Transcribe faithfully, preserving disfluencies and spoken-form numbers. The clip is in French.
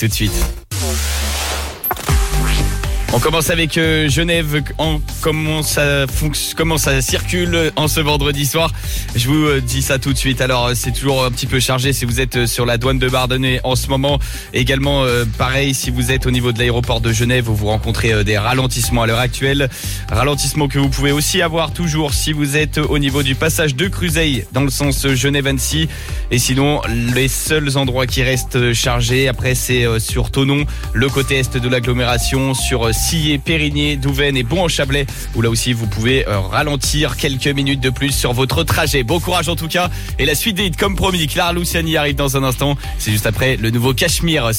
tout de suite. On commence avec euh, Genève, en, comment, ça fonc- comment ça circule en ce vendredi soir. Je vous euh, dis ça tout de suite. Alors c'est toujours un petit peu chargé si vous êtes euh, sur la douane de Bardonnay en ce moment. Également euh, pareil si vous êtes au niveau de l'aéroport de Genève où vous rencontrez euh, des ralentissements à l'heure actuelle. Ralentissements que vous pouvez aussi avoir toujours si vous êtes au niveau du passage de Cruzeil dans le sens Genève-Annecy. Et sinon les seuls endroits qui restent chargés après c'est euh, sur Thonon, le côté est de l'agglomération, sur euh, Sillé, Périgné, Douvaine et Bon-en-Chablais où là aussi vous pouvez euh, ralentir quelques minutes de plus sur votre trajet. Bon courage en tout cas et la suite des hits comme promis, Clara Luciani arrive dans un instant, c'est juste après le nouveau Cachemire.